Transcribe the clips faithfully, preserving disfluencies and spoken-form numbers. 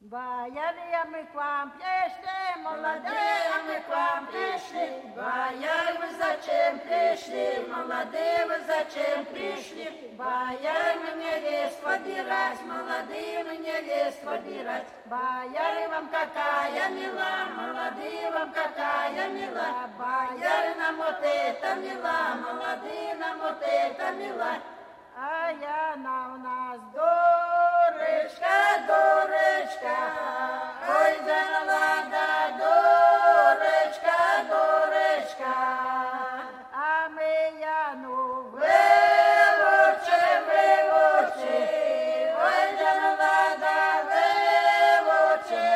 Бояре, мы к вам пришли, Молодые, а мы к вам пришли. Бояре, вы зачем пришли? Молодые, вы зачем пришли? Бояре, мы невест подбирать, молодые, мы невест подбирать. Бояре, вам какая мила, молодые, вам какая мила. Бояре, нам вот это мила, молодые, нам вот это мила. а я на у нас дурочка, Дурочка, ой, да ладно, дурочка, дурочка. а мы я ну Вивучи, вивучи, ой, да ладно, вивучи,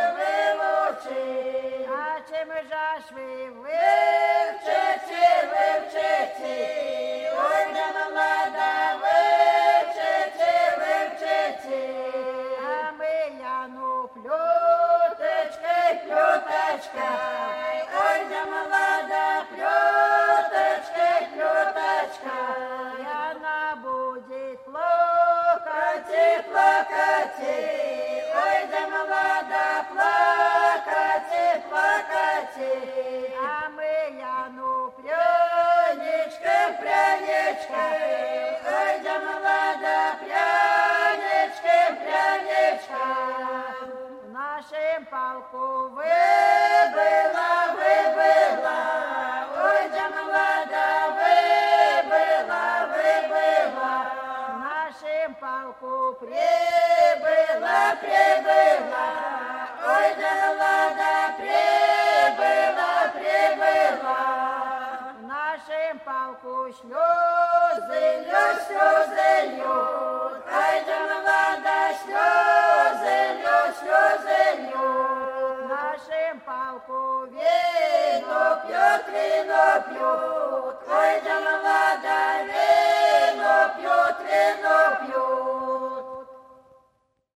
вивучи. а чим же ж ви ви? Вивчите, вивчите, ой, да ладно, вивчите, вивчите. а ми я ну Плюточкой, плюточкой, ой, да молода, плюточкой, плюточкой. я на будет плакать, Плакати, плакати, ой, да молода, плакати, плакати. а ми я ну Пряничкой, пряничкой, ой, да молода, пряничкой, пряничкой. в нашем полку ви Выбыла, выбыла, ой, да молода, выбыла, выбыла. в нашем полку при Прибыла, прибыла, ой, да молода, прибыла, прибыла. в нашем полку слезы Слезы льют, слезы льют, ай, да молода, слезы льют, слезы льют. в нашем полку Вино пьют, вино пьют, ой, да молода,